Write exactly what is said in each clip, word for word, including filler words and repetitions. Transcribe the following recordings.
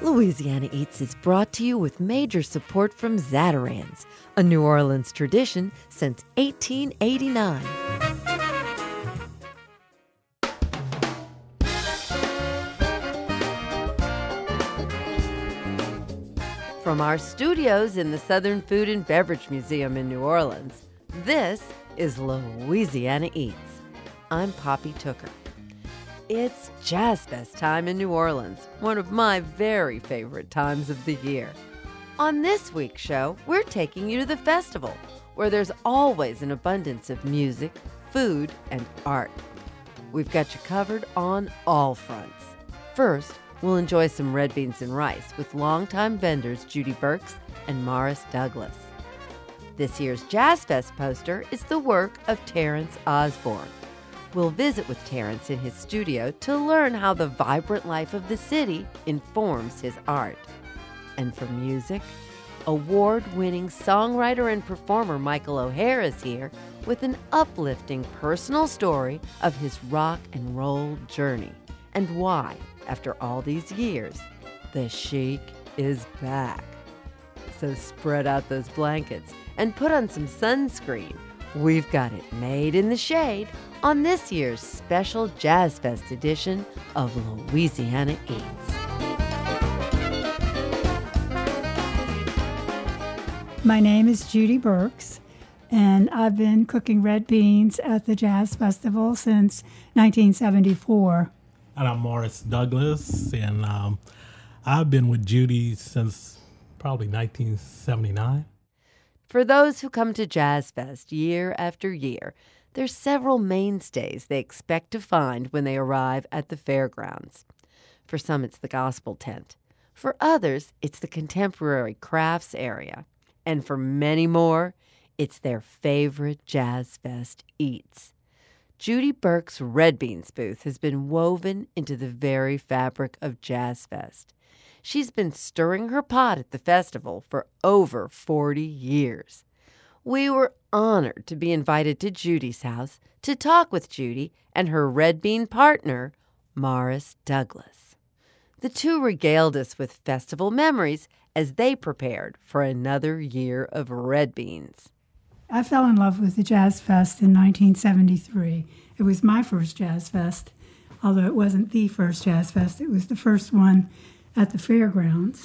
Louisiana Eats is brought to you with major support from Zatarain's, a New Orleans tradition since eighteen eighty-nine. From our studios in the Southern Food and Beverage Museum in New Orleans, this is Louisiana Eats. I'm Poppy Tooker. It's Jazz Fest time in New Orleans, one of my very favorite times of the year. On this week's show, we're taking you to the festival, where there's always an abundance of music, food, and art. We've got you covered on all fronts. First, we'll enjoy some red beans and rice with longtime vendors Judy Burks and Morris Douglas. This year's Jazz Fest poster is the work of Terrence Osborne. We'll visit with Terrence in his studio to learn how the vibrant life of the city informs his art. And for music, award-winning songwriter and performer Michael O'Hare is here with an uplifting personal story of his rock and roll journey and why, after all these years, the Chic is back. So spread out those blankets and put on some sunscreen. We've got it made in the shade on this year's special Jazz Fest edition of Louisiana Eats. My name is Judy Burks, and I've been cooking red beans at the Jazz Festival since nineteen seventy-four. And I'm Morris Douglas, and um, I've been with Judy since probably nineteen seventy-nine. For those who come to Jazz Fest year after year, there's several mainstays they expect to find when they arrive at the fairgrounds. For some, it's the gospel tent. For others, it's the contemporary crafts area. And for many more, it's their favorite Jazz Fest eats. Judy Burke's Red Beans booth has been woven into the very fabric of Jazz Fest. She's been stirring her pot at the festival for over forty years. We were honored to be invited to Judy's house to talk with Judy and her red bean partner, Morris Douglas. The two regaled us with festival memories as they prepared for another year of red beans. I fell in love with the Jazz Fest in nineteen seventy-three. It was my first Jazz Fest, although it wasn't the first Jazz Fest. It was the first one at the fairgrounds.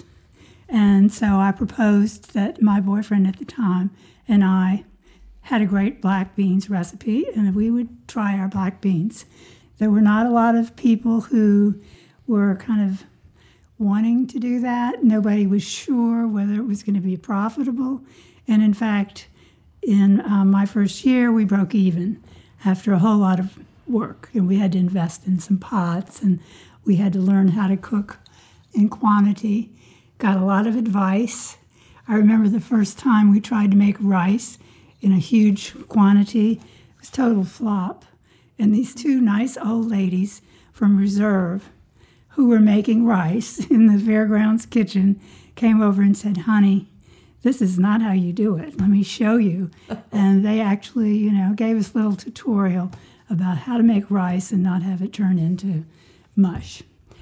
And so I proposed that my boyfriend at the time and I had a great black beans recipe, and we would try our black beans. There were not a lot of people who were kind of wanting to do that. Nobody was sure whether it was going to be profitable. And in fact, in uh, my first year, we broke even after a whole lot of work. And we had to invest in some pots, and we had to learn how to cook in quantity. Got a lot of advice. I remember the first time we tried to make rice in a huge quantity. It was total flop. And these two nice old ladies from Reserve who were making rice in the fairgrounds kitchen came over and said, "Honey, this is not how you do it. Let me show you." And they actually, you know, gave us a little tutorial about how to make rice and not have it turn into mush.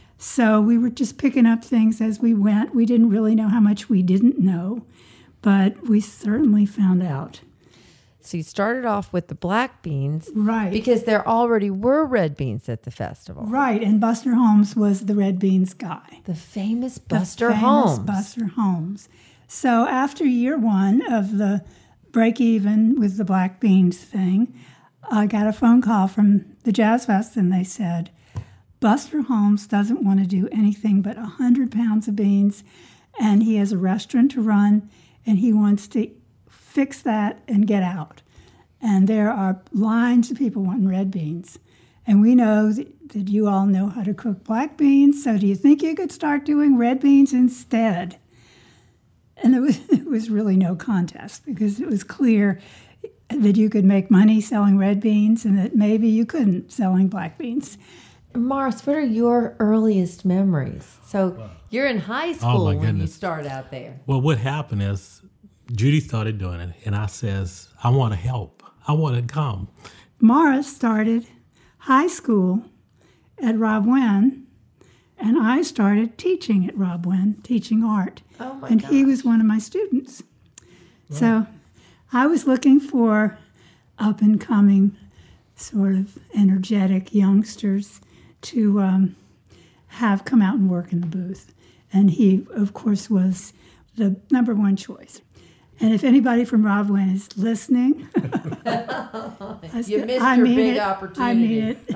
So we were just picking up things as we went. We didn't really know how much we didn't know, but we certainly found out. So you started off with the black beans. Right. Because there already were red beans at the festival. Right, and Buster Holmes was the red beans guy. The famous Buster the famous Holmes. Buster Holmes. So after year one of the break even with the black beans thing, I got a phone call from the Jazz Fest, and they said, Buster Holmes doesn't want to do anything but one hundred pounds of beans, and he has a restaurant to run, and he wants to fix that and get out. And there are lines of people wanting red beans. And we know that, that you all know how to cook black beans, so do you think you could start doing red beans instead? And it was, it was really no contest, because it was clear that you could make money selling red beans and that maybe you couldn't selling black beans. Morris, what are your earliest memories? So you're in high school oh my when goodness. you start out there. Well, what happened is Judy started doing it, and I says, I want to help. I want to come. Morris started high school at Rob Wen And I started teaching at Rob Wynn, teaching art. Oh, my And he gosh. was one of my students. So I was looking for up-and-coming, sort of energetic youngsters to um, have come out and work in the booth. And he, of course, was the number one choice. And if anybody from Rob Wynn is listening, I You said, missed I your mean big it. opportunity. I mean it.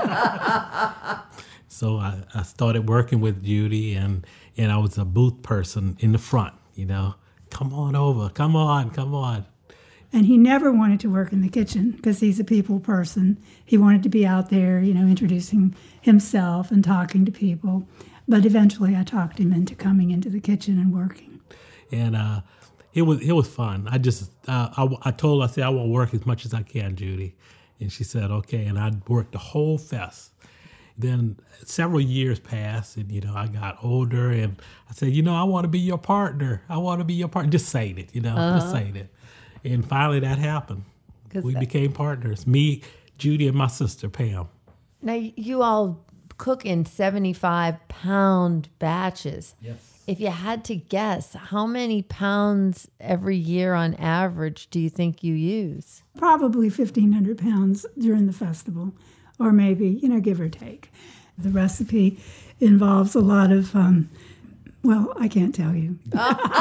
So I, I started working with Judy, and, and I was a booth person in the front, you know. Come on over, come on, come on. And he never wanted to work in the kitchen because he's a people person. He wanted to be out there, you know, introducing himself and talking to people. But eventually I talked him into coming into the kitchen and working. And uh, it was it was fun. I just, uh, I, I told her, I said, I want to work as much as I can, Judy. And she said, okay. And I worked the whole fest. Then several years passed, and, you know, I got older, and I said, you know, I want to be your partner. I want to be your partner. Just saying it, you know, uh-huh. just saying it. And finally that happened. We that, became partners. Me, Judy, and my sister, Pam. Now, you all cook in seventy-five pound batches. Yes. If you had to guess, how many pounds every year on average do you think you use? Probably fifteen hundred pounds during the festival, or maybe, you know, give or take. The recipe involves a lot of, um, well, I can't tell you. You're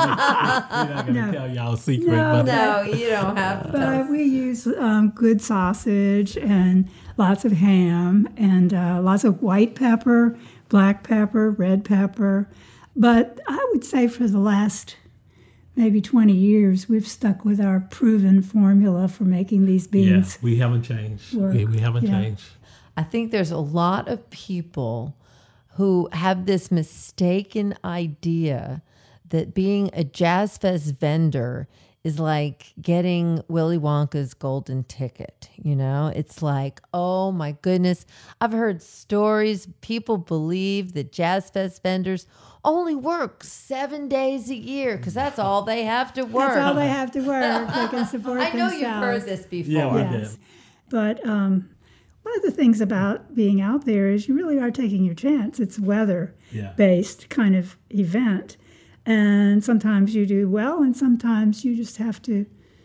not going to No. tell y'all a secret. No, but No, you don't have to. tell us. But we use um, good sausage and lots of ham and uh, lots of white pepper, black pepper, red pepper. But I would say for the last maybe twenty years, we've stuck with our proven formula for making these yeah, beans. we haven't changed. Work. We, we haven't Yeah. changed. I think there's a lot of people who have this mistaken idea that being a Jazz Fest vendor is like getting Willy Wonka's golden ticket. You know, it's like, oh my goodness. I've heard stories. People believe that Jazz Fest vendors only work seven days a year because that's all they have to work. That's all they have to work. They can support I know themselves. you've heard this before. Yeah, we Yes. did. But um, one of the things about being out there is you really are taking your chance. It's a Yeah. weather-based kind of event. And sometimes you do well, and sometimes you just have to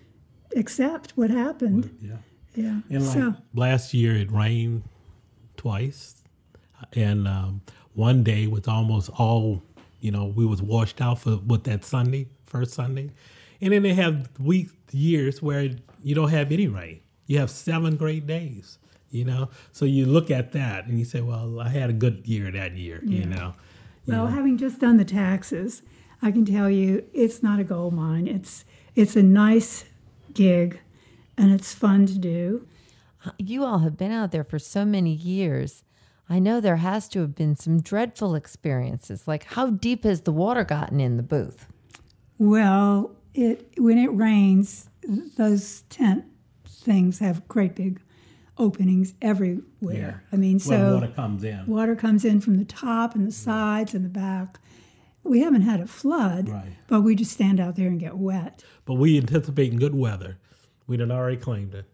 accept what happened. Yeah. Yeah. And like So, last year, it rained twice, and um, one day was almost all, you know, we was washed out for what that Sunday, first Sunday, and then they have weeks, years where you don't have any rain. You have seven great days, you know. So you look at that and you say, well, I had a good year that year, you Yeah. know. well, Yeah. having just done the taxes, I can tell you it's not a gold mine. It's it's a nice gig, and it's fun to do. You all have been out there for so many years. I know there has to have been some dreadful experiences. Like, how deep has the water gotten in the booth? Well, it when it rains, those tent things have great big openings everywhere. I mean, so well, water comes in. water comes in from the top and the sides and the back. We haven't had a flood, Right. but we just stand out there and get wet. But we anticipating good weather. We done already claimed it.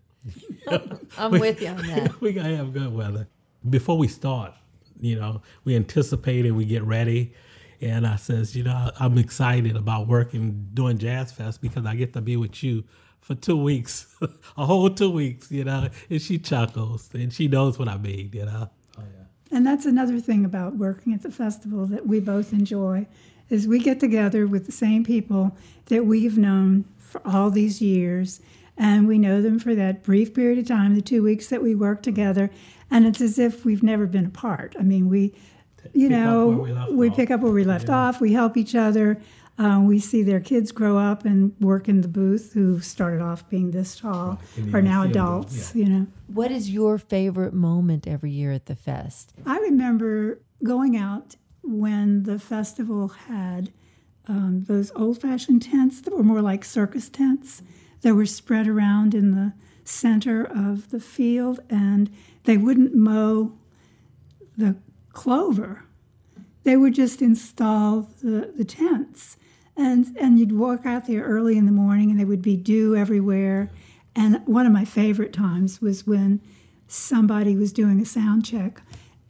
I'm We- with you on that. we gotta have good weather. Before we start, you know, we anticipate and we get ready. And I says, you know, I'm excited about working, doing Jazz Fest because I get to be with you for two weeks, a whole two weeks, you know. And she chuckles and she knows what I mean, you know. Oh, yeah. And that's another thing about working at the festival that we both enjoy is we get together with the same people that we've known for all these years, and we know them for that brief period of time, the two weeks that we work together, and it's as if we've never been apart. I mean, we, you Pick up know, where we left we off. pick up where we left Yeah. off. We help each other. Uh, we see their kids grow up and work in the booth who started off being this tall, And then are you now see them grow, adults, you know. What is your favorite moment every year at the fest? I remember going out when the festival had um, those old-fashioned tents that were more like circus tents that were spread around in the center of the field, and they wouldn't mow the clover. They would just install the, the tents. And, and you'd walk out there early in the morning, and there would be dew everywhere. And one of my favorite times was when somebody was doing a sound check,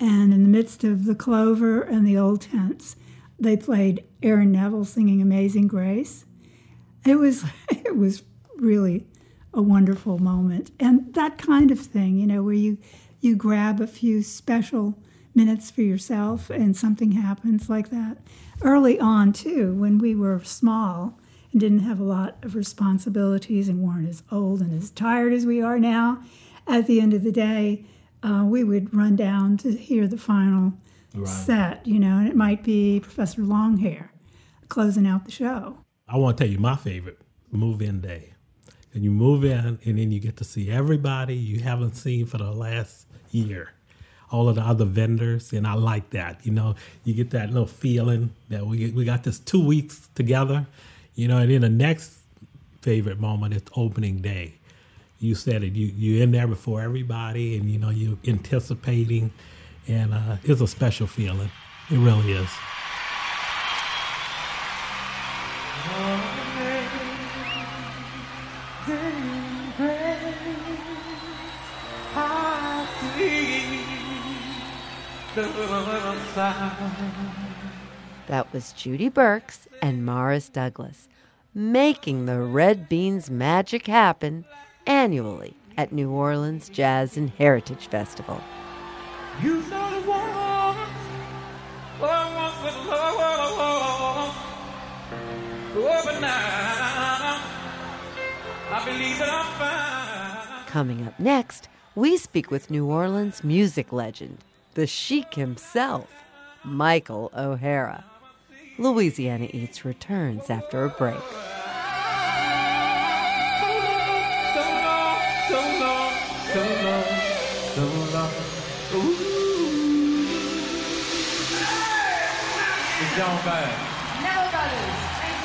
And in the midst of the clover and the old tents, they played Aaron Neville singing Amazing Grace. It was it was really a wonderful moment. And that kind of thing, you know, where you, you grab a few special minutes for yourself and something happens like that. Early on, too, when we were small and didn't have a lot of responsibilities and weren't as old and as tired as we are now, at the end of the day, uh, we would run down to hear the final right. set, you know, and it might be Professor Longhair closing out the show. I want to tell you my favorite, move-in day. And you move in, and then you get to see everybody you haven't seen for the last year. All of the other vendors, and I like that. You know, you get that little feeling that we we got this two weeks together, you know, and then the next favorite moment is opening day. You said it, you, you're in there before everybody, and, you know, you're anticipating, and uh, it's a special feeling. It really is. That was Judy Burks and Morris Douglas making the Red Beans magic happen annually at New Orleans Jazz and Heritage Festival. You know the one, love with love, but now I believe that I'm fine. Coming up next, we speak with New Orleans music legend, the Sheik himself, Michael O'Hara. Louisiana Eats returns after a break. So long, so long, so long, so long. Ooh. It's John Baez. Never Brothers.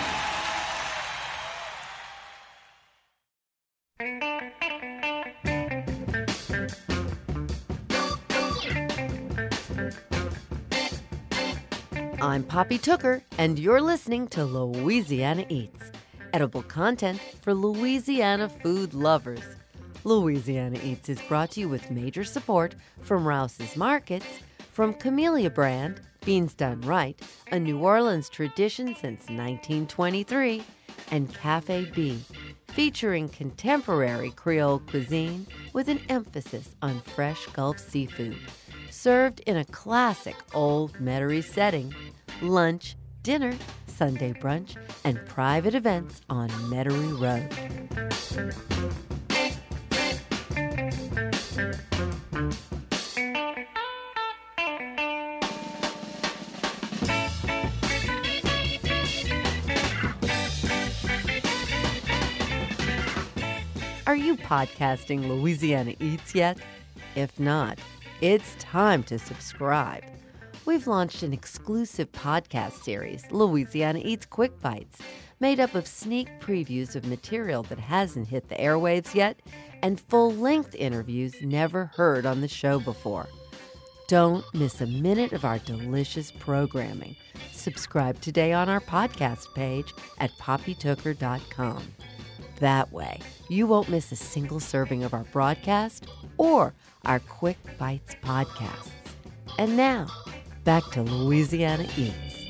I'm Poppy Tooker, and you're listening to Louisiana Eats, edible content for Louisiana food lovers. Louisiana Eats is brought to you with major support from Rouse's Markets, from Camellia Brand, Beans Done Right, a New Orleans tradition since nineteen twenty-three, and Cafe B, featuring contemporary Creole cuisine with an emphasis on fresh Gulf seafood, served in a classic Old Metairie setting. Lunch, dinner, Sunday brunch, and private events on Metairie Road. Are you podcasting Louisiana Eats yet? If not, it's time to subscribe. We've launched an exclusive podcast series, Louisiana Eats Quick Bites, made up of sneak previews of material that hasn't hit the airwaves yet and full-length interviews never heard on the show before. Don't miss a minute of our delicious programming. Subscribe today on our podcast page at poppy tooker dot com. That way, you won't miss a single serving of our broadcast or our Quick Bites podcasts. And now, back to Louisiana Eats.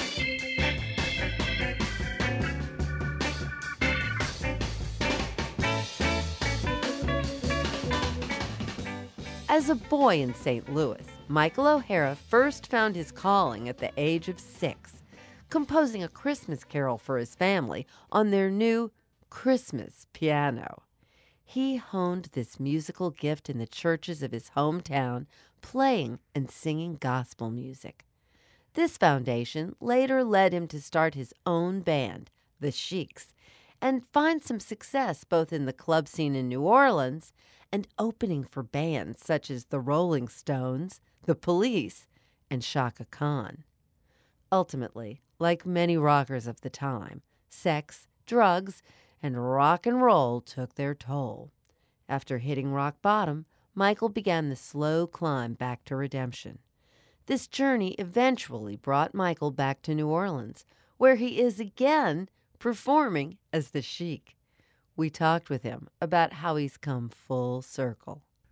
As a boy in Saint Louis, Michael O'Hara first found his calling at the age of six, composing a Christmas carol for his family on their new Christmas piano. He honed this musical gift in the churches of his hometown, playing and singing gospel music. This foundation later led him to start his own band, the Sheiks, and find some success both in the club scene in New Orleans and opening for bands such as the Rolling Stones, the Police, and Chaka Khan. Ultimately, like many rockers of the time, sex, drugs, and rock and roll took their toll. After hitting rock bottom, Michael began the slow climb back to redemption. This journey eventually brought Michael back to New Orleans, where he is again performing as the Sheik. We talked with him about how he's come full circle.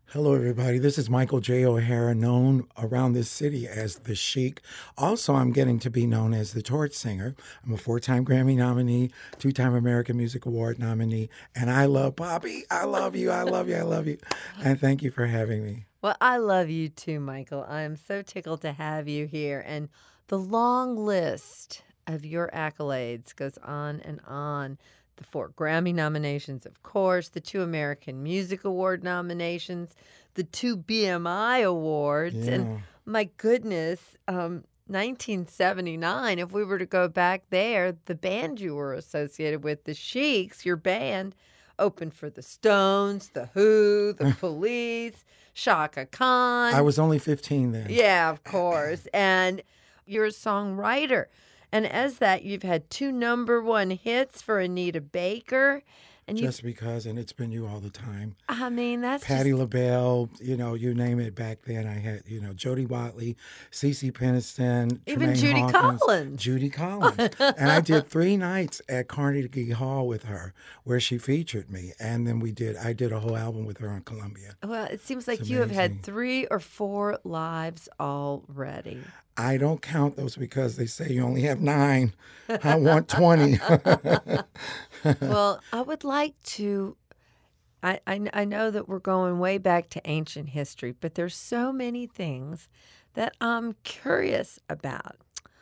Hello, everybody. This is Michael J. O'Hara, known around this city as The Chic. Also, I'm getting to be known as the Torch Singer. I'm a four-time Grammy nominee, two-time American Music Award nominee, and I love Poppy. I love you. I love you. I love you. And thank you for having me. Well, I love you too, Michael. I am so tickled to have you here. And the long list of your accolades goes on and on. The four Grammy nominations, of course, the two American Music Award nominations, the two B M I awards, Yeah. and my goodness, um, nineteen seventy-nine, if we were to go back there, the band you were associated with, the Sheiks, your band, opened for the Stones, the Who, the Police, Shaka Khan. I was only fifteen then. Yeah, of course. And you're a songwriter. And as that, you've had two number one hits for Anita Baker. And you, Just because, and it's been you all the time. I mean, that's Patti just, LaBelle, you know, you name it. Back then, I had, you know, Jody Watley, CeCe Peniston, Even Tremaine Judy Hawkins, Collins. Judy Collins, and I did three nights at Carnegie Hall with her, where she featured me, and then we did. I did a whole album with her on Columbia. well, it seems like It's you have had amazing. three or four lives already. I don't count those because they say you only have nine. I want twenty. Well, I would like to. I, I, I know that we're going way back to ancient history, but there's so many things that I'm curious about.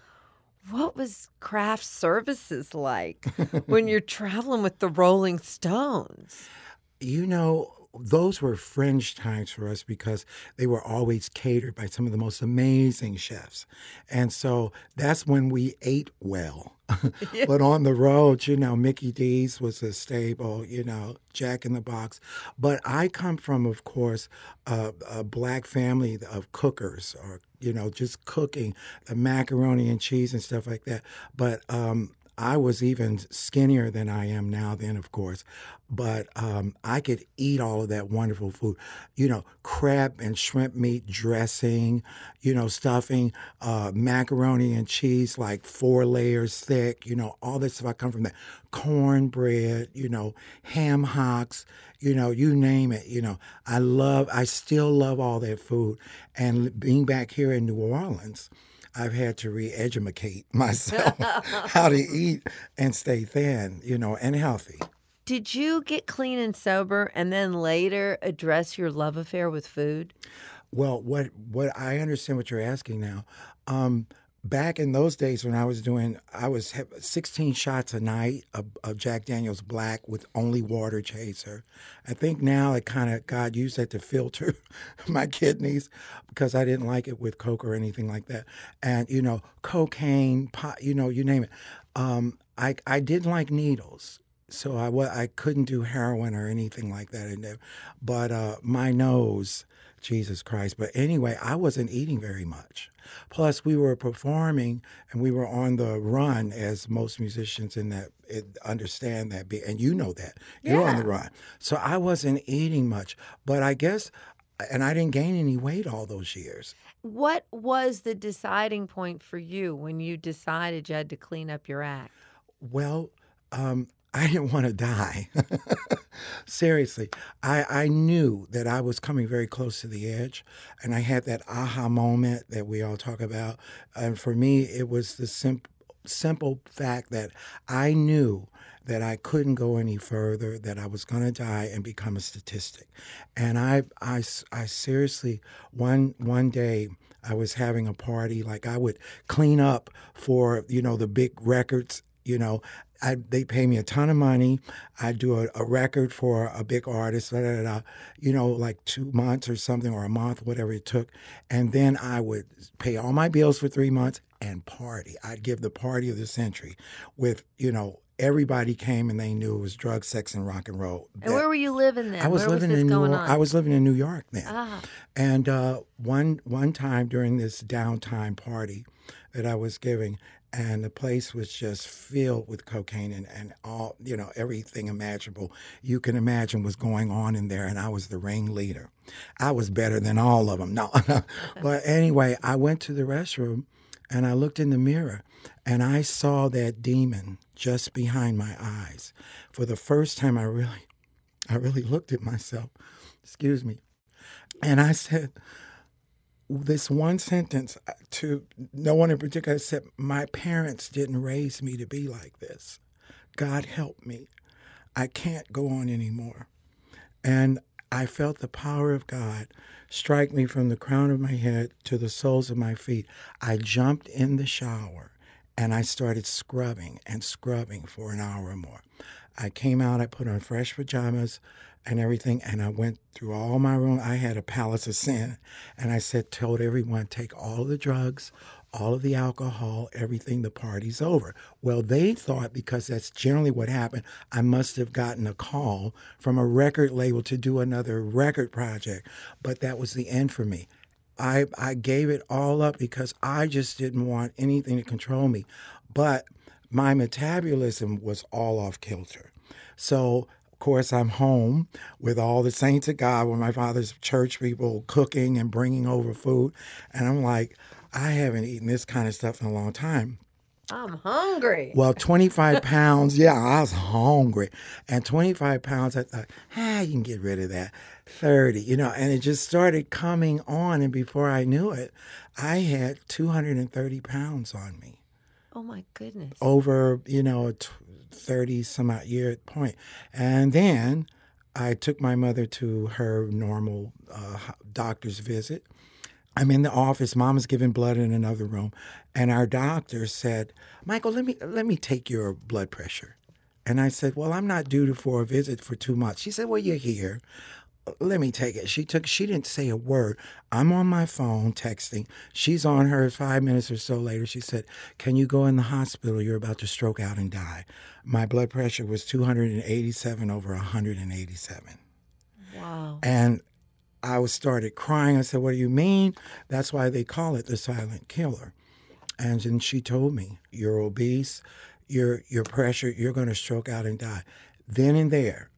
What was craft services like when you're traveling with the Rolling Stones? You know, those were fringe times for us because they were always catered by some of the most amazing chefs. And so that's when we ate well. But on the road, you know, Mickey D's was a staple, you know, Jack in the Box. But I come from, of course, a, a black family of cookers or, you know, just cooking the macaroni and cheese and stuff like that. But um, I was even skinnier than I am now then, of course. But um, I could eat all of that wonderful food. You know, crab and shrimp meat dressing, you know, stuffing, uh, macaroni and cheese like four layers thick, you know, all this stuff. I come from that. Cornbread, you know, ham hocks, you know, you name it. You know, I love, I still love all that food. And being back here in New Orleans, I've had to re-educate myself how to eat and stay thin, you know, and healthy. Did you get clean and sober and then later address your love affair with food? Well, what what I understand what you're asking now. Um, back in those days when I was doing, I was ha- sixteen shots a night of, of Jack Daniel's Black with only water chaser. I think now it kind of, God used that to filter my kidneys because I didn't like it with Coke or anything like that. And, you know, cocaine, pot, you know, you name it. Um, I, I didn't like needles. So I, wa- I couldn't do heroin or anything like that in there. But uh, my nose, Jesus Christ. But anyway, I wasn't eating very much. Plus, we were performing and we were on the run, as most musicians in that it, understand that. Be, and you know that. You're on the Yeah. run. So I wasn't eating much. But I guess, and I didn't gain any weight all those years. What was the deciding point for you when you decided you had to clean up your act? Well, um, I didn't want to die. Seriously, I, I knew that I was coming very close to the edge, and I had that aha moment that we all talk about. And for me, it was the simple, simple fact that I knew that I couldn't go any further, that I was going to die and become a statistic. And I, I, I seriously, one, one day, I was having a party, like I would clean up for, you know, the big records, you know, I, they pay me a ton of money. I do a, a record for a big artist, da, da, da, da, you know, like two months or something, or a month, whatever it took. And then I would pay all my bills for three months and party. I'd give the party of the century with, you know, everybody came and they knew it was drug, sex, and rock and roll. And That- where were you living then? I was where living was this in New going Or- on? I was living in New York then. Ah. And uh, one one time during this downtime party that I was giving, and the place was just filled with cocaine and, and all, you know, everything imaginable you can imagine was going on in there, and I was the ringleader. I was better than all of them. No, but anyway, I went to the restroom, and I looked in the mirror, and I saw that demon just behind my eyes. For the first time, I really, I really looked at myself. Excuse me. And I said this one sentence to no one in particular. I said, my parents didn't raise me to be like this. God help me. I can't go on anymore. And I felt the power of God strike me from the crown of my head to the soles of my feet. I jumped in the shower and I started scrubbing and scrubbing for an hour or more. I came out, I put on fresh pajamas and everything, and I went through all my room. I had a palace of sin, and I said, told everyone, take all of the drugs, all of the alcohol, everything, the party's over. Well, they thought, because that's generally what happened, I must have gotten a call from a record label to do another record project, but that was the end for me. I, I gave it all up because I just didn't want anything to control me. But my metabolism was all off kilter. So, of course, I'm home with all the saints of God, with my father's church people cooking and bringing over food. And I'm like, I haven't eaten this kind of stuff in a long time. I'm hungry. Well, twenty-five pounds, yeah, I was hungry. And twenty-five pounds, I thought, ah, you can get rid of that. thirty, you know, and it just started coming on. And before I knew it, I had two hundred thirty pounds on me. Oh, my goodness. Over, you know, a thirty some odd year point. And then I took my mother to her normal uh, doctor's visit. I'm in the office. Mama's giving blood in another room. And our doctor said, Michael, let me let me take your blood pressure. And I said, well, I'm not due for a visit for two months. She said, well, you're here. Let me take it. She took, she didn't say a word. I'm on my phone texting. She's on hers. Five minutes or so later, she said, can you go in the hospital? You're about to stroke out and die. My blood pressure was two hundred eighty-seven over one hundred eighty-seven. Wow. And I was started crying. I said, what do you mean? That's why they call it the silent killer. And then she told me, you're obese, your your pressure, you're going to stroke out and die. Then and there,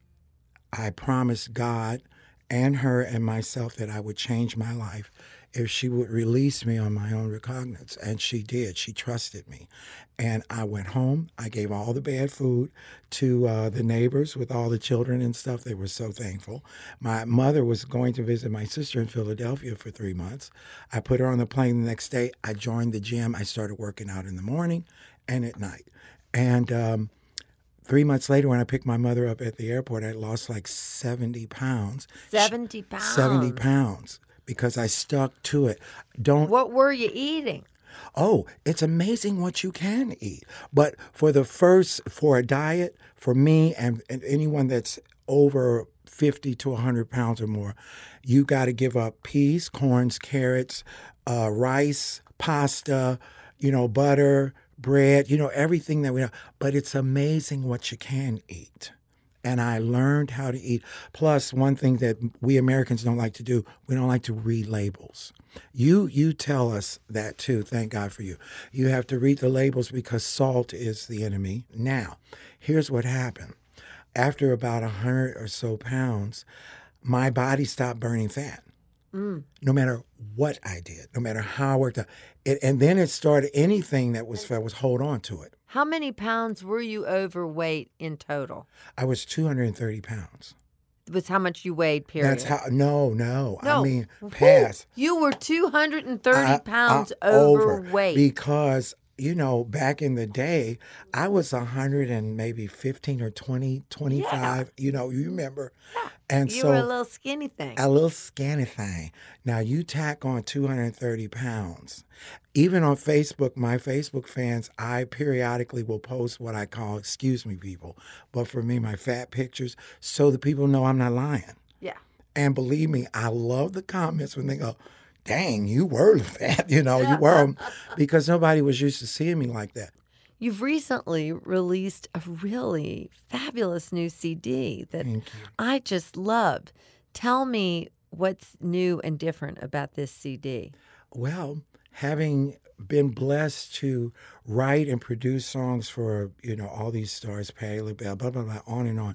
I promised God and her and myself that I would change my life if she would release me on my own recognizance. And she did. She trusted me. And I went home. I gave all the bad food to uh, the neighbors with all the children and stuff. They were so thankful. My mother was going to visit my sister in Philadelphia for three months. I put her on the plane the next day. I joined the gym. I started working out in the morning and at night. And um, Three months later, when I picked my mother up at the airport, I lost like seventy pounds. seventy pounds? seventy pounds because I stuck to it. Don't. What were you eating? Oh, it's amazing what you can eat. But for the first, for a diet, for me and, and anyone that's over fifty to one hundred pounds or more, you got to give up peas, corns, carrots, uh, rice, pasta, you know, butter, bread, you know, everything that we have. But it's amazing what you can eat. And I learned how to eat. Plus, one thing that we Americans don't like to do, we don't like to read labels. You you tell us that too, thank God for you. You have to read the labels because salt is the enemy. Now, here's what happened. After about one hundred or so pounds, my body stopped burning fat. Mm. No matter what I did, no matter how I worked out. It, and then it started, anything that was fat was hold on to it. How many pounds were you overweight in total? I was two hundred thirty pounds. Was how much you weighed, period? That's how, no, no, no. I mean, past. You were two hundred thirty I, pounds I, over overweight. Because, you know, back in the day, I was one hundred and maybe fifteen or twenty, twenty-five, yeah. You know, you remember. Yeah. And you so, were a little skinny thing. A little skinny thing. Now, you tack on two hundred thirty pounds. Even on Facebook, my Facebook fans, I periodically will post what I call, excuse me, people, but for me, my fat pictures, so the people know I'm not lying. Yeah. And believe me, I love the comments when they go, dang, you were fat, you know, you were, because nobody was used to seeing me like that. You've recently released a really fabulous new C D that I just loved. Tell me what's new and different about this C D. Well, having been blessed to write and produce songs for, you know, all these stars, Patti LaBelle, blah, blah, blah, on and on,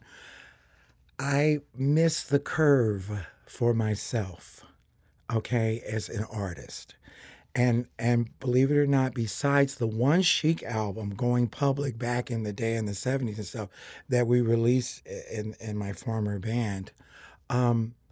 I miss the curve for myself, okay, as an artist. And and believe it or not, besides the one Chic album going public back in the day in the seventies and stuff that we released in, in my former band, um,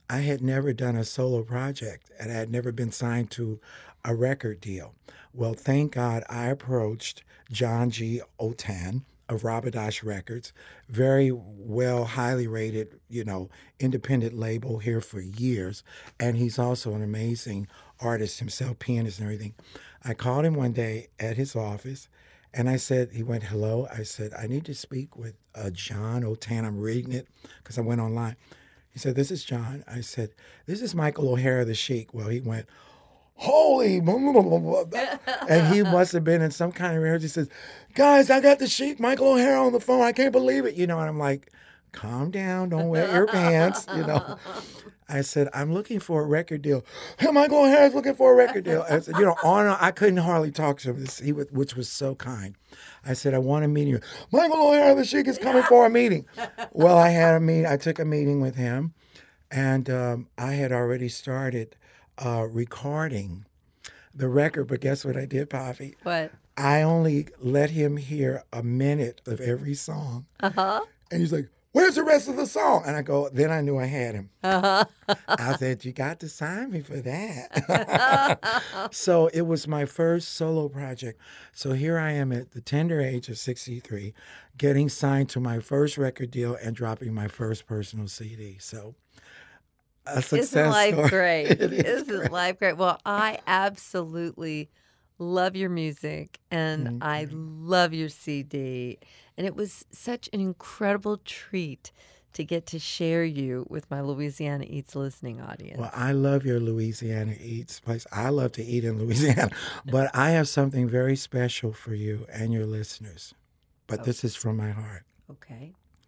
I had never done a solo project and I had never been signed to a record deal. Well, thank God I approached John G. Otan of Rabadosh Records, very well, highly rated, you know, independent label here for years. And he's also an amazing artist himself, pianist and everything. I called him one day at his office and I said, he went, hello. I said, I need to speak with uh, John Otan. I'm reading it because I went online. He said, this is John. I said, this is Michael O'Hara, the Sheik. Well, he went, holy, blah, blah, blah, blah, blah. And he must have been in some kind of rehearsal. He says, guys, I got the Sheik, Michael O'Hara on the phone. I can't believe it. You know, and I'm like, calm down. Don't wear your pants, you know. I said, I'm looking for a record deal. Hey, Michael O'Hara's looking for a record deal. I said, you know, on and on. I couldn't hardly talk to him, this, he was, which was so kind. I said, I want a meeting. Michael O'Hara, the Sheik, is coming for a meeting. Well, I had a meeting. I took a meeting with him, and um, I had already started uh, recording the record. But guess what I did, Poppy? What? I only let him hear a minute of every song. Uh-huh. And he's like, where's the rest of the song? And I go, then I knew I had him. Uh-huh. I said, you got to sign me for that. So it was my first solo project. So here I am at the tender age of sixty-three, getting signed to my first record deal and dropping my first personal C D. So a success Isn't life story. great? It is Isn't great. life great? Well, I absolutely love your music and Thank I love your C D. And it was such an incredible treat to get to share you with my Louisiana Eats listening audience. Well, I love your Louisiana Eats place. I love to eat in Louisiana, but I have something very special for you and your listeners. But Oh. this is from my heart. Okay.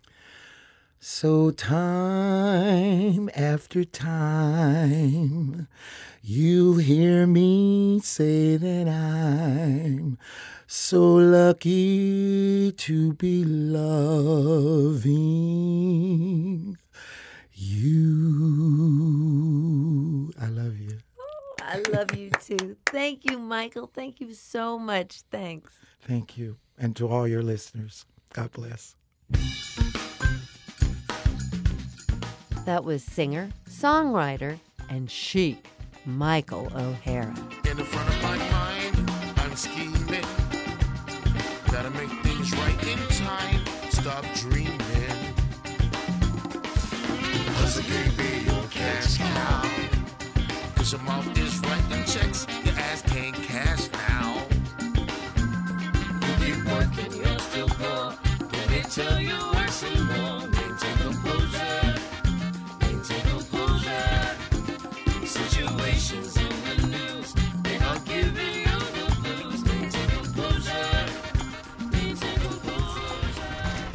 So time after time, you hear me say that I'm so lucky to be loving you. I love you. I love you too. Thank you, Michael. Thank you so much. Thanks. Thank you. And to all your listeners, God bless. That was singer, songwriter, and chic Michael O'Hara. In the front of my mind, I'm scheming. Gotta make things right in time. Stop dreaming. Cause it can't be your cash cow. Cause your mouth is writing checks. Your ass can't cash now. You keep working, you're still poor. Let me tell you work some more. Maintain composure. Maintain composure. Situations in the news, they are giving you the blues. Maintain composure. Maintain composure.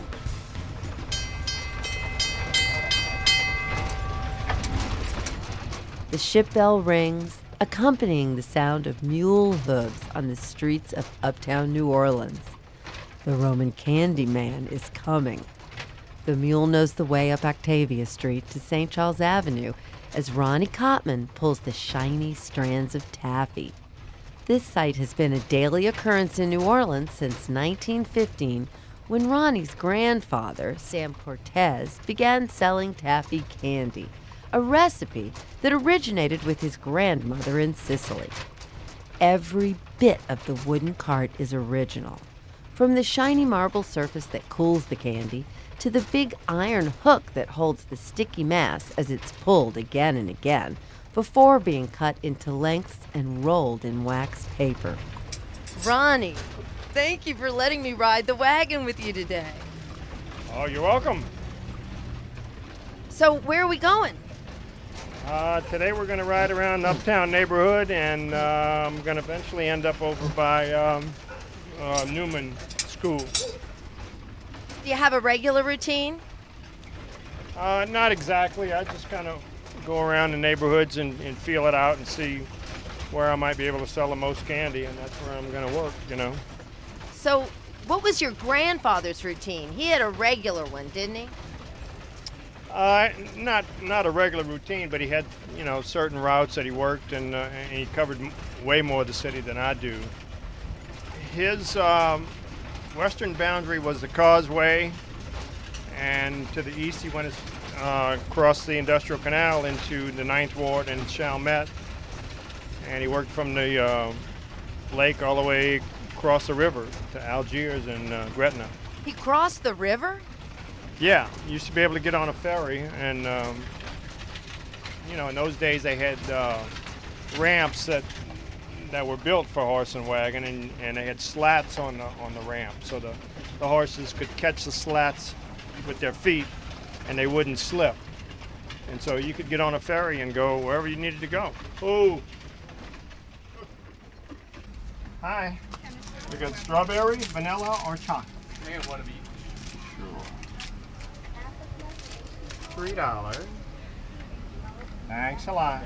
The ship bell rings, accompanying the sound of mule hooves on the streets of uptown New Orleans. The Roman candy man is coming. The mule knows the way up Octavia Street to Saint Charles Avenue as Ronnie Cotman pulls the shiny strands of taffy. This sight has been a daily occurrence in New Orleans since nineteen fifteen, when Ronnie's grandfather, Sam Cortez, began selling taffy candy, a recipe that originated with his grandmother in Sicily. Every bit of the wooden cart is original, from the shiny marble surface that cools the candy to the big iron hook that holds the sticky mass as it's pulled again and again before being cut into lengths and rolled in wax paper. Ronnie, thank you for letting me ride the wagon with you today. Oh, you're welcome. So where are we going? Uh, today we're going to ride around the uptown neighborhood, and uh, I'm going to eventually end up over by um, uh, Newman School. Do you have a regular routine? Uh, not exactly. I just kind of go around the neighborhoods and, and feel it out and see where I might be able to sell the most candy, and that's where I'm going to work, you know. So what was your grandfather's routine? He had a regular one, didn't he? Uh, not not a regular routine, but he had, you know, certain routes that he worked, and, uh, and he covered m- way more of the city than I do. His um, western boundary was the Causeway, and to the east he went as uh, across the Industrial Canal into the Ninth Ward in Chalmette. And he worked from the uh, lake all the way across the river to Algiers and uh, Gretna. He crossed the river? Yeah, you used to be able to get on a ferry, and um, you know, in those days they had uh, ramps that that were built for horse and wagon, and, and they had slats on the on the ramp, so the, the horses could catch the slats with their feet, and they wouldn't slip. And so you could get on a ferry and go wherever you needed to go. Oh, hi. We got strawberry, vanilla, or chocolate. I got one of each. Three dollars. Thanks a lot.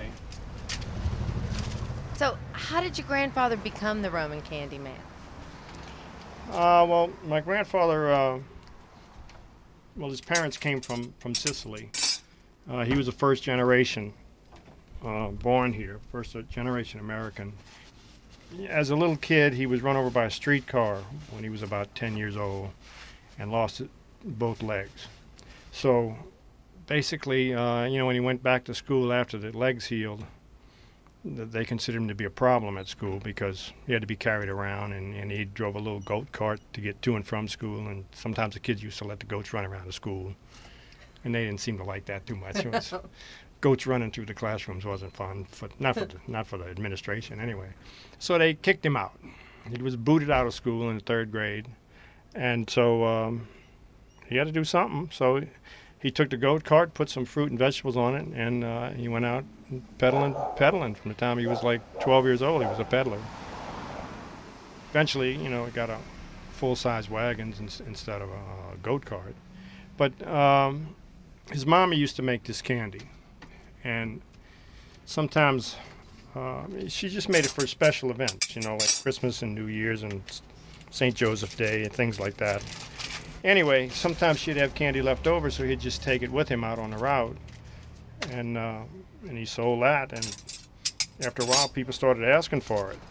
So, how did your grandfather become the Roman candy man? Uh, well, my grandfather, uh, well, his parents came from, from Sicily. Uh, he was a first generation uh, born here, first generation American. As a little kid, he was run over by a streetcar when he was about ten years old and lost both legs. So basically, uh, you know, when he went back to school after the legs healed, they considered him to be a problem at school because he had to be carried around, and, and he drove a little goat cart to get to and from school, and sometimes the kids used to let the goats run around the school, and they didn't seem to like that too much. It was, goats running through the classrooms wasn't fun, for, not, for the, not for the administration anyway. So they kicked him out. He was booted out of school in the third grade, and so um, he had to do something. So he took the goat cart, put some fruit and vegetables on it, and uh, he went out peddling, peddling from the time he was like twelve years old. He was a peddler. Eventually, you know, he got a full-size wagons in, instead of a goat cart. But um, his mama used to make this candy, and sometimes uh, she just made it for special events, you know, like Christmas and New Year's and Saint Joseph Day and things like that. Anyway, sometimes she'd have candy left over, so he'd just take it with him out on the route, and uh, and he sold that. And after a while, people started asking for it.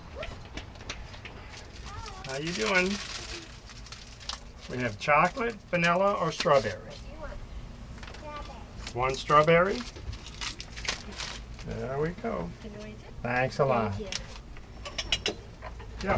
How you doing? We have chocolate, vanilla, or strawberry. One strawberry. There we go. Thanks a lot. Yeah.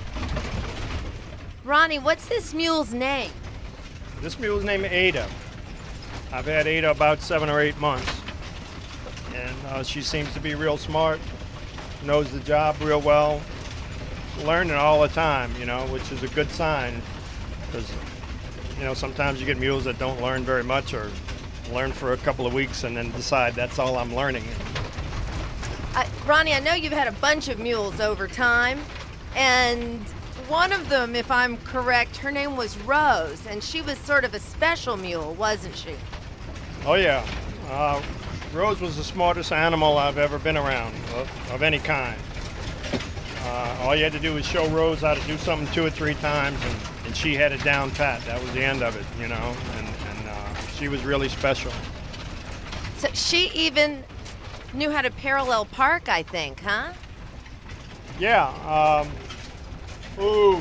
Ronnie, what's this mule's name? This mule's named Ada. I've had Ada about seven or eight months. And uh, she seems to be real smart, knows the job real well, learning all the time, you know, which is a good sign. Because, you know, sometimes you get mules that don't learn very much or learn for a couple of weeks and then decide that's all I'm learning. Uh, Ronnie, I know you've had a bunch of mules over time, and one of them, if I'm correct, her name was Rose, and she was sort of a special mule, wasn't she? Oh, yeah. Uh, Rose was the smartest animal I've ever been around, of, of any kind. Uh, all you had to do was show Rose how to do something two or three times, and, and she had it down pat. That was the end of it, you know, and, and uh, she was really special. So she even knew how to parallel park, I think, huh? Yeah. Um, ooh.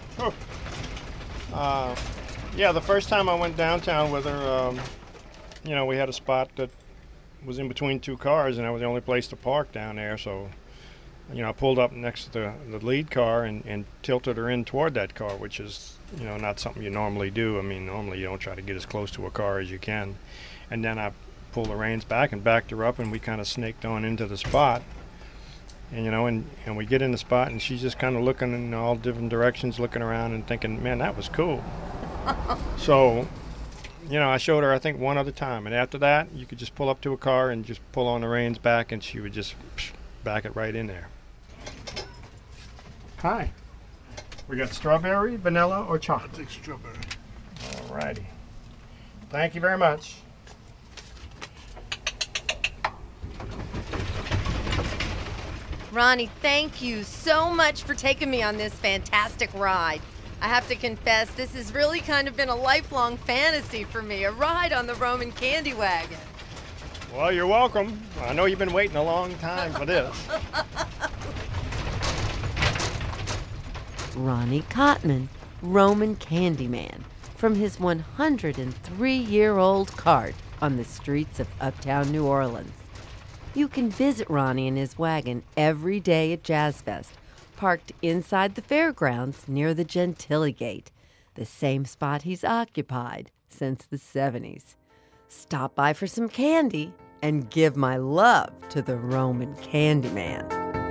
Uh, yeah, the first time I went downtown with her, um, you know, we had a spot that was in between two cars, and that was the only place to park down there. So, you know, I pulled up next to the, the lead car and, and tilted her in toward that car, which is, you know, not something you normally do. I mean, normally you don't try to get as close to a car as you can. And then I pulled the reins back and backed her up, and we kind of snaked on into the spot. And, you know, and, and we get in the spot, and she's just kind of looking in all different directions, looking around and thinking, man, that was cool. So, you know, I showed her, I think, one other time. And after that, you could just pull up to a car and just pull on the reins back, and she would just psh, back it right in there. Hi. We got strawberry, vanilla, or chocolate? I'll take strawberry. All righty. Thank you very much. Ronnie, thank you so much for taking me on this fantastic ride. I have to confess, this has really kind of been a lifelong fantasy for me, a ride on the Roman Candy Wagon. Well, you're welcome. I know you've been waiting a long time for this. Ronnie Cotman, Roman Candy Man, from his one hundred three-year-old cart on the streets of uptown New Orleans. You can visit Ronnie and his wagon every day at Jazz Fest, parked inside the fairgrounds near the Gentilly Gate, the same spot he's occupied since the seventies. Stop by for some candy and give my love to the Roman Candyman.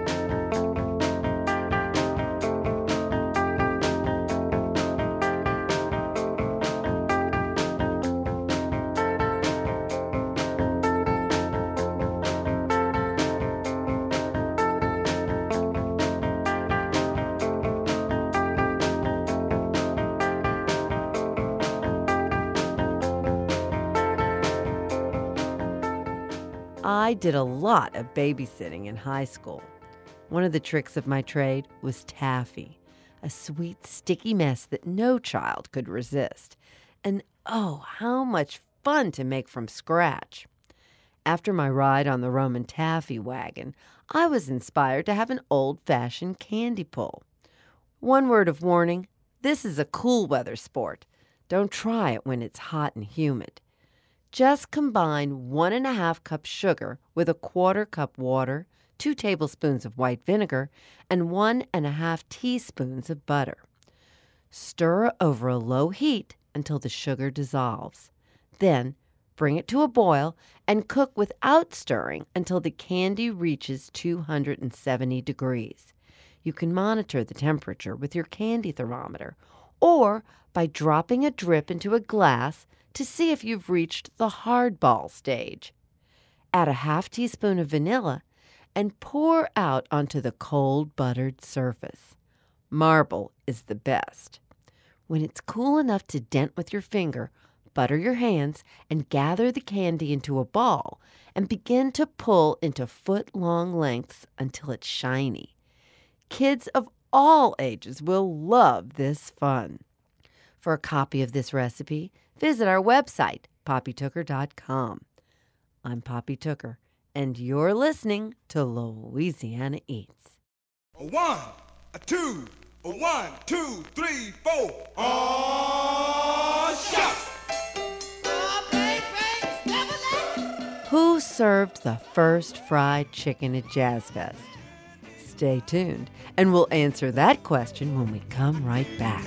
I did a lot of babysitting in high school. One of the tricks of my trade was taffy, a sweet, sticky mess that no child could resist. And oh, how much fun to make from scratch. After my ride on the Roman taffy wagon, I was inspired to have an old-fashioned candy pull. One word of warning, this is a cool weather sport. Don't try it when it's hot and humid. Just combine one and a half cups sugar with a quarter cup water, two tablespoons of white vinegar, and one and a half teaspoons of butter. Stir over a low heat until the sugar dissolves. Then bring it to a boil and cook without stirring until the candy reaches two hundred seventy degrees. You can monitor the temperature with your candy thermometer or by dropping a drip into a glass to see if you've reached the hardball stage. Add a half teaspoon of vanilla and pour out onto the cold buttered surface. Marble is the best. When it's cool enough to dent with your finger, butter your hands and gather the candy into a ball and begin to pull into foot-long lengths until it's shiny. Kids of all ages will love this fun. For a copy of this recipe, visit our website, poppy tooker dot com. I'm Poppy Tooker, and you're listening to Louisiana Eats. A one, a two, a one, two, three, four. Oh, shucks! Who served the first fried chicken at Jazz Fest? Stay tuned, and we'll answer that question when we come right back.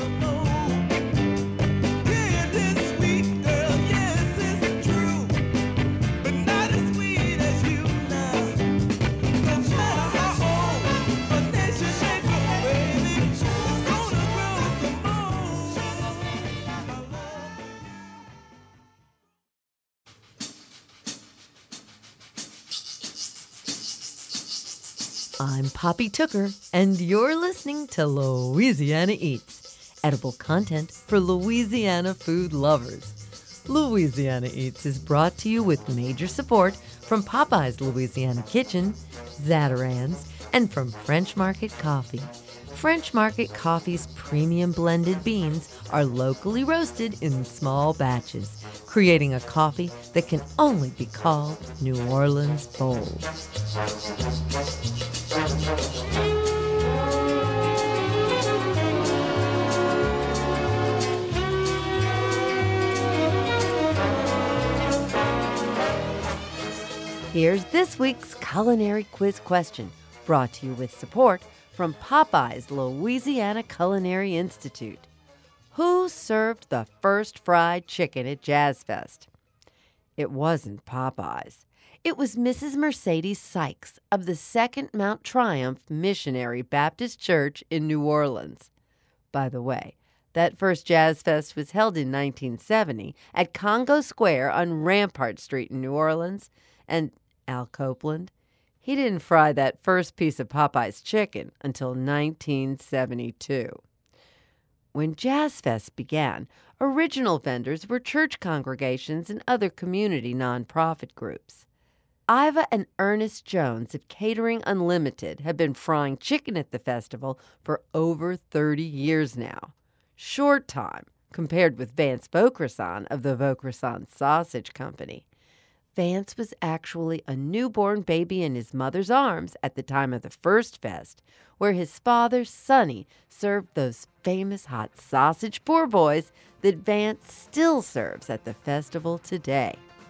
I'm Poppy Tooker, and you're listening to Louisiana Eats, edible content for Louisiana food lovers. Louisiana Eats is brought to you with major support from Popeye's Louisiana Kitchen, Zatarain's, and from French Market Coffee. French Market Coffee's premium blended beans are locally roasted in small batches, creating a coffee that can only be called New Orleans bold. Here's this week's culinary quiz question, brought to you with support from Popeye's Louisiana Culinary Institute. Who served the first fried chicken at Jazz Fest? It wasn't Popeye's. It was Missus Mercedes Sykes of the Second Mount Triumph Missionary Baptist Church in New Orleans. By the way, that first Jazz Fest was held in nineteen seventy at Congo Square on Rampart Street in New Orleans, and Al Copeland, he didn't fry that first piece of Popeye's chicken until nineteen seventy-two. When Jazz Fest began, original vendors were church congregations and other community nonprofit groups. Iva and Ernest Jones of Catering Unlimited have been frying chicken at the festival for over thirty years now. Short time compared with Vance Vaucresson of the Vaucresson Sausage Company. Vance was actually a newborn baby in his mother's arms at the time of the first fest, where his father, Sonny, served those famous hot sausage poor boys that Vance still serves at the festival today.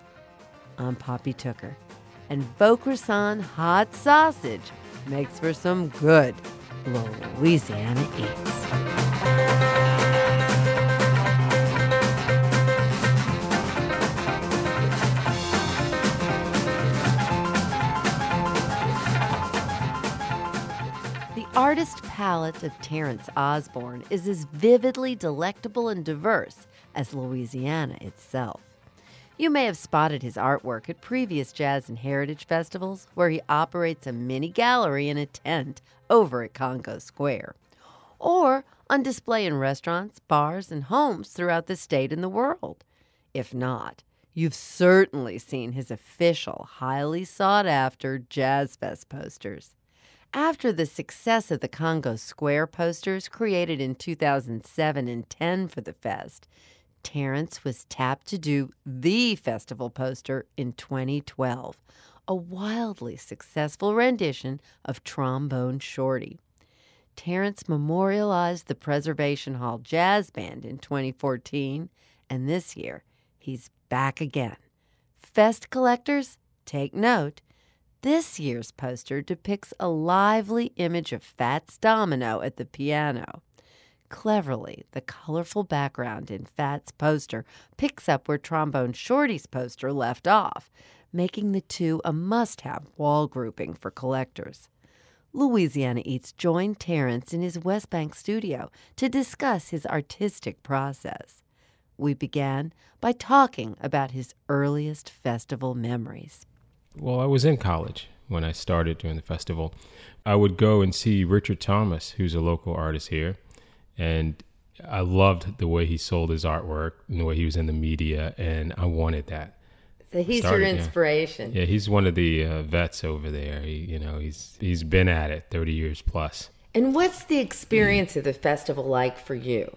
I'm Poppy Tooker. And Vaucresson hot sausage makes for some good Louisiana Eats. The artist palette of Terrence Osborne is as vividly delectable and diverse as Louisiana itself. You may have spotted his artwork at previous jazz and heritage festivals where he operates a mini gallery in a tent over at Congo Square, or on display in restaurants, bars, and homes throughout the state and the world. If not, you've certainly seen his official, highly sought-after Jazz Fest posters. After the success of the Congo Square posters created in two thousand seven and ten for the fest, Terrence was tapped to do the festival poster in twenty twelve, a wildly successful rendition of Trombone Shorty. Terrence memorialized the Preservation Hall Jazz Band in twenty fourteen, and this year he's back again. Fest collectors, take note. This year's poster depicts a lively image of Fats Domino at the piano. Cleverly, the colorful background in Fats' poster picks up where Trombone Shorty's poster left off, making the two a must-have wall grouping for collectors. Louisiana Eats joined Terrence in his West Bank studio to discuss his artistic process. We began by talking about his earliest festival memories. Well, I was in college when I started doing the festival. I would go and see Richard Thomas, who's a local artist here, and I loved the way he sold his artwork and the way he was in the media, and I wanted that. So he's Started, your inspiration. Yeah, yeah he's one of the uh, vets over there. He, you know, he's he's been at it thirty years plus. And what's the experience of the festival like for you?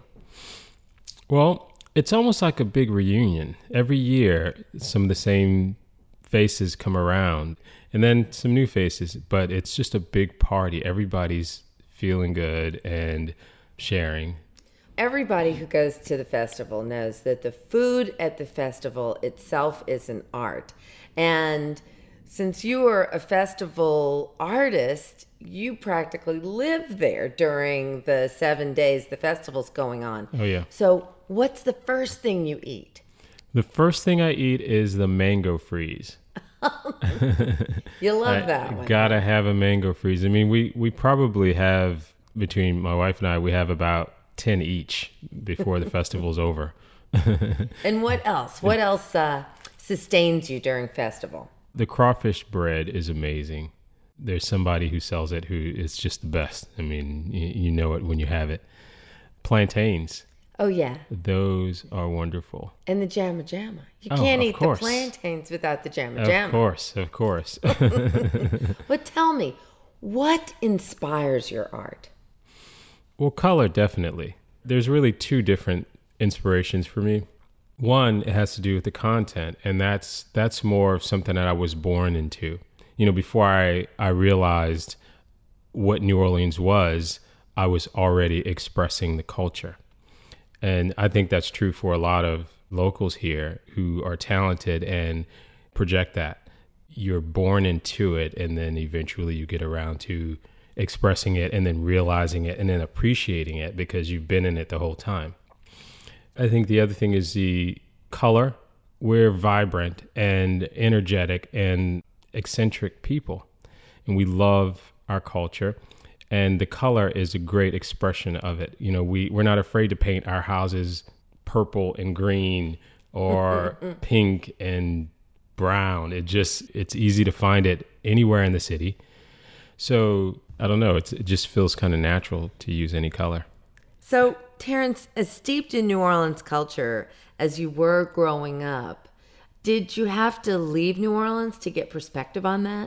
Well, it's almost like a big reunion. Every year, some of the same faces come around, and then some new faces, but it's just a big party. Everybody's feeling good and sharing. Everybody who goes to the festival knows that the food at the festival itself is an art. And since you are a festival artist, you practically live there during the seven days the festival's going on. Oh, yeah. So what's the first thing you eat? The first thing I eat is the mango freeze. You love I that one. Gotta have a mango freeze. I mean, we, we probably have, between my wife and I, we have about ten each before the festival's over. And what else? What else uh, sustains you during festival? The crawfish bread is amazing. There's somebody who sells it who is just the best. I mean, you, you know it when you have it. Plantains. Oh, yeah. Those are wonderful. And the jamma jamma. You Oh, can't of eat course. the plantains without the jamma Of jamma. course, of course. But tell me, what inspires your art? Well, color, definitely. There's really two different inspirations for me. One, it has to do with the content, and that's that's more of something that I was born into. You know, before I, I realized what New Orleans was, I was already expressing the culture. And I think that's true for a lot of locals here who are talented and project that. You're born into it, and then eventually you get around to expressing it and then realizing it and then appreciating it because you've been in it the whole time. I think the other thing is the color. We're vibrant and energetic and eccentric people, and we love our culture. And the color is a great expression of it. You know, we, we're not afraid to paint our houses purple and green or pink and brown. It just, it's easy to find it anywhere in the city. So, I don't know, it's, it just feels kind of natural to use any color. So, Terrence, as steeped in New Orleans culture as you were growing up, did you have to leave New Orleans to get perspective on that?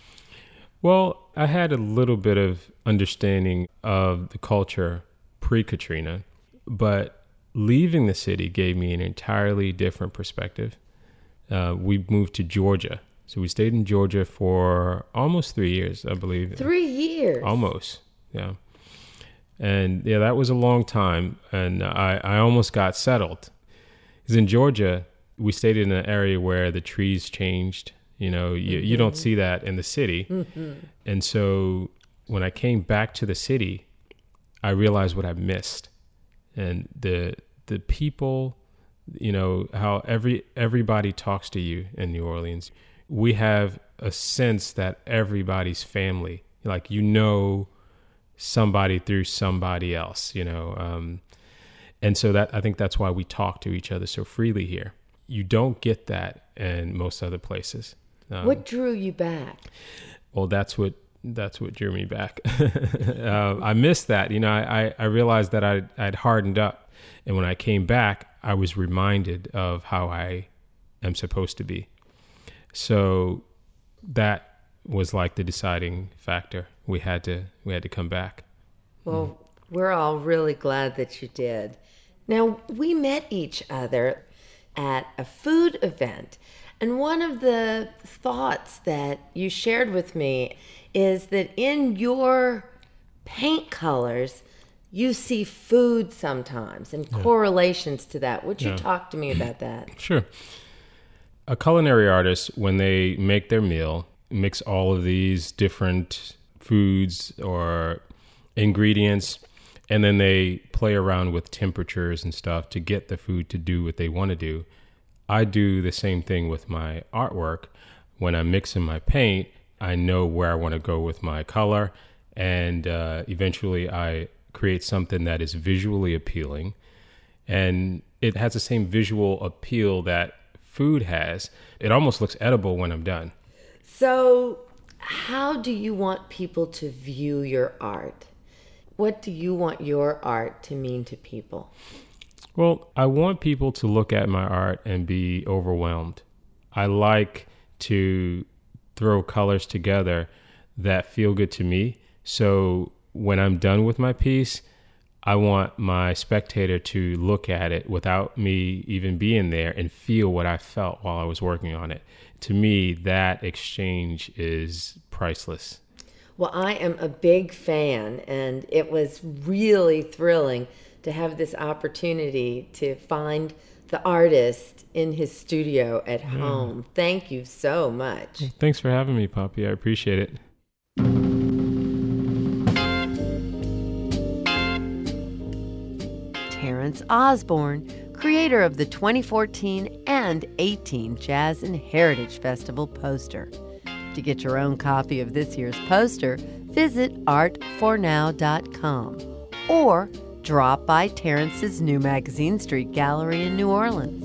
Well, I had a little bit of understanding of the culture pre-Katrina, but leaving the city gave me an entirely different perspective. Uh, we moved to Georgia. So we stayed in Georgia for almost three years, I believe. Three years? Almost, yeah. And yeah, that was a long time. And I, I almost got settled. Because in Georgia, we stayed in an area where the trees changed. You know, you, mm-hmm. you don't see that in the city. Mm-hmm. And so when I came back to the city, I realized what I missed. And the the people, you know, how every everybody talks to you in New Orleans. We have a sense that everybody's family. Like, you know somebody through somebody else, you know. Um, and so that I think that's why we talk to each other so freely here. You don't get that in most other places. Um, what drew you back? Well, that's what that's what drew me back. uh, I missed that. You know, I, I realized that I I'd hardened up. And when I came back, I was reminded of how I am supposed to be. So that was like the deciding factor. We had to we had to come back. Well, mm. we're all really glad that you did. Now, we met each other at a food event, and one of the thoughts that you shared with me is that in your paint colors, you see food sometimes and yeah. correlations to that. Would you yeah. talk to me about that? Sure. A culinary artist, when they make their meal, mix all of these different foods or ingredients, and then they play around with temperatures and stuff to get the food to do what they want to do. I do the same thing with my artwork. When I'm mixing my paint, I know where I want to go with my color, and uh, eventually I create something that is visually appealing, and it has the same visual appeal that food has. It almost looks edible when I'm done. So how do you want people to view your art? What do you want your art to mean to people? Well, I want people to look at my art and be overwhelmed. I like to throw colors together that feel good to me. So when I'm done with my piece, I want my spectator to look at it without me even being there and feel what I felt while I was working on it. To me, that exchange is priceless. Well, I am a big fan, and it was really thrilling to have this opportunity to find the artist in his studio at mm. home. Thank you so much. Thanks for having me, Poppy. I appreciate it. Terrence Osborne, creator of the twenty fourteen and eighteen Jazz and Heritage Festival poster. To get your own copy of this year's poster, visit art for now dot com or drop by Terrence's new Magazine Street Gallery in New Orleans.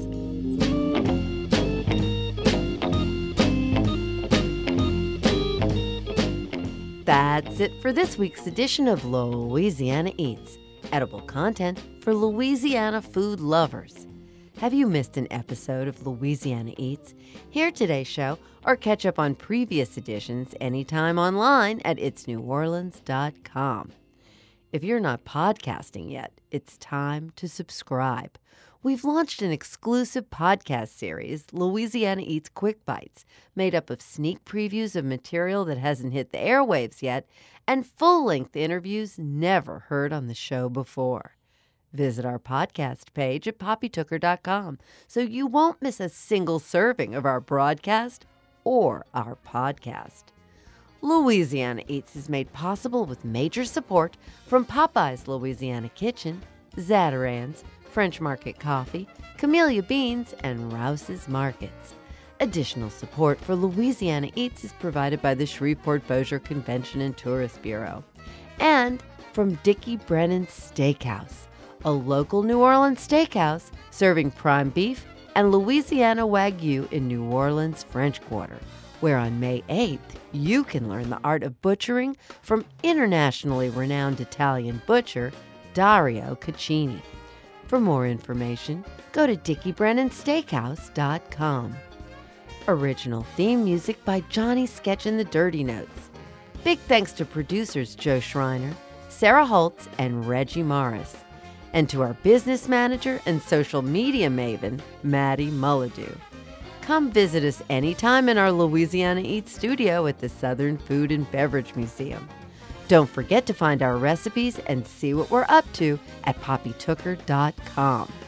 That's it for this week's edition of Louisiana Eats, edible content for Louisiana food lovers. Have you missed an episode of Louisiana Eats? Hear today's show or catch up on previous editions anytime online at its new orleans dot com. If you're not podcasting yet, it's time to subscribe. We've launched an exclusive podcast series, Louisiana Eats Quick Bites, made up of sneak previews of material that hasn't hit the airwaves yet and full-length interviews never heard on the show before. Visit our podcast page at poppy tooker dot com so you won't miss a single serving of our broadcast or our podcast. Louisiana Eats is made possible with major support from Popeye's Louisiana Kitchen, Zatarain's, French Market Coffee, Camellia Beans, and Rouse's Markets. Additional support for Louisiana Eats is provided by the Shreveport-Bossier Convention and Tourist Bureau and from Dickie Brennan's Steakhouse, a local New Orleans steakhouse serving prime beef and Louisiana Wagyu in New Orleans French Quarter, where on May eighth, you can learn the art of butchering from internationally renowned Italian butcher Dario Caccini. For more information, go to dickie brennan steakhouse dot com. Original theme music by Johnny Sketch and the Dirty Notes. Big thanks to producers Joe Schreiner, Sarah Holtz, and Reggie Morris. And to our business manager and social media maven, Maddie Mullidew. Come visit us anytime in our Louisiana Eats studio at the Southern Food and Beverage Museum. Don't forget to find our recipes and see what we're up to at poppy tooker dot com.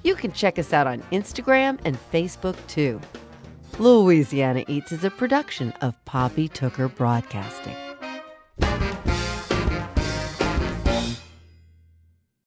You can check us out on Instagram and Facebook, too. Louisiana Eats is a production of Poppy Tooker Broadcasting.